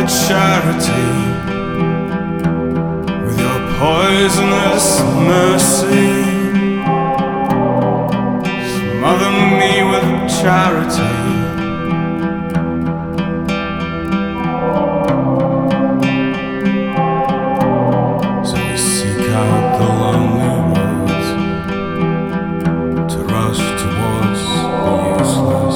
charity, with your poisonous mercy. Smother me with charity. So we seek out the lonely roads to rush towards the useless,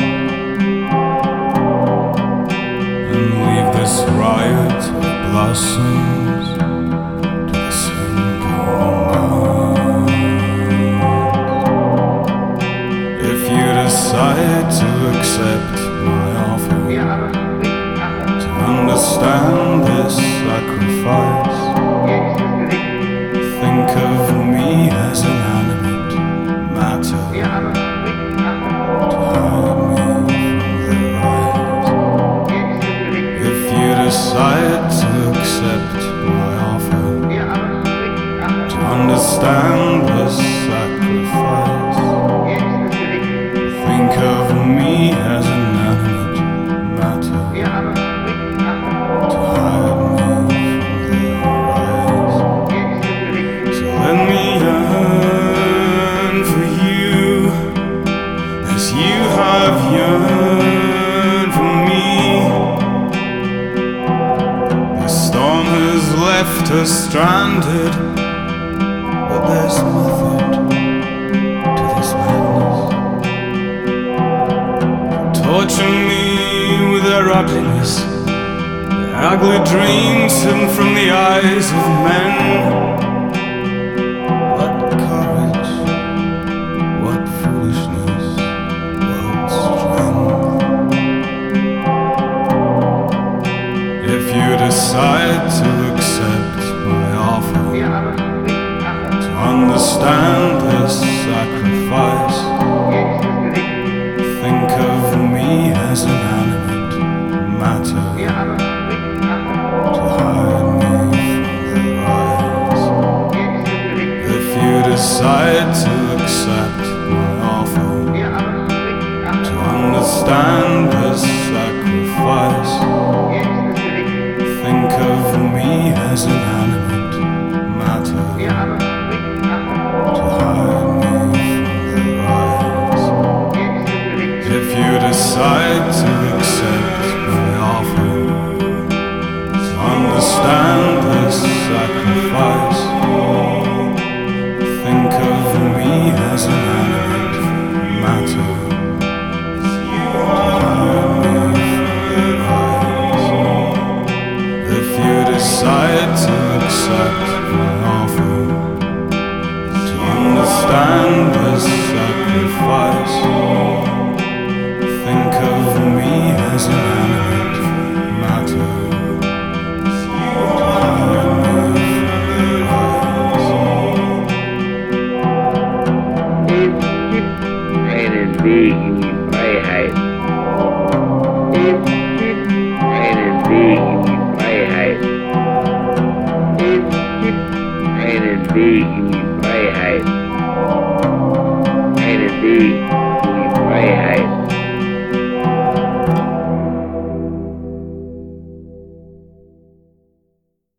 and leave this riot of blossoms to the simple mind. If you decide to accept my offer, to understand this sacrifice, think of me as inanimate matter, to hide me from their eyes. If you decide to accept my offer, to understand this sacrifice, think of me as inanimate matter, to hide me from their eyes. So let me yearn for you as you have yearned for me. The storm has left us stranded, but there's method to this madness. Torture me with their ugliness, their ugly dreams hidden from the eyes of men. What courage, what foolishness, what strength. If you decide to accept my offer, to understand this sacrifice, think of me as inanimate matter, to hide me from their eyes. If you decide to accept my offer, to understand this sacrifice, think of me as inanimate matter, to hide me from their eyes. If you decide to accept my offer, to understand this sacrifice, think of me as inanimate matter, to hide me from their eyes. If you decide to accept my offer, to understand this sacrifice, think of me as inanimate matter, to hide me from their eyes. Het gibt einen Weg in die Freiheit. Es gibt einen Weg in die Freiheit. Es gibt einen Weg in die Freiheit.